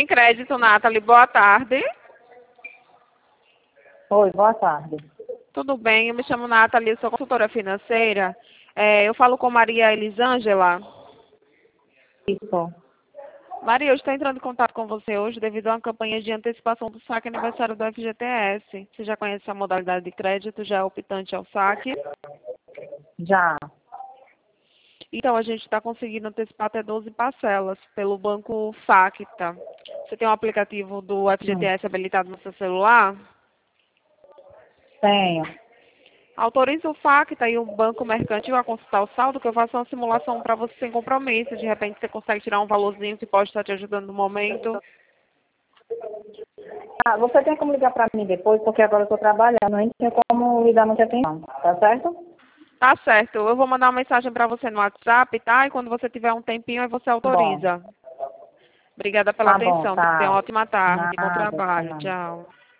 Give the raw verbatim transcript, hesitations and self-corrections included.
Sem crédito, Nathalie. Boa tarde. Oi, boa tarde. Tudo bem? Eu me chamo Nathalie, sou consultora financeira. É, eu falo com Maria Elisângela. Isso. Maria, eu estou entrando em contato com você hoje devido a uma campanha de antecipação do saque aniversário do F G T S. Você já conhece a modalidade de crédito, já é optante ao saque? Já. Então, a gente está conseguindo antecipar até doze parcelas pelo banco Facta. Você tem um aplicativo do F G T S Hum. habilitado no seu celular? Tenho. Autoriza o Facta e o banco mercantil a consultar o saldo, que eu faço uma simulação para você sem compromisso. De repente você consegue tirar um valorzinho que pode estar te ajudando no momento. Ah, você tem como ligar para mim depois, porque agora eu estou trabalhando, não tenho como lhe dar muita atenção, tá certo? Tá certo. Eu vou mandar uma mensagem para você no WhatsApp, tá? E quando você tiver um tempinho, aí você Tá bom. autoriza. Obrigada pela Tá bom, atenção. Tenha uma tá. ótima tarde. Bom Nada, trabalho. nada. Tchau.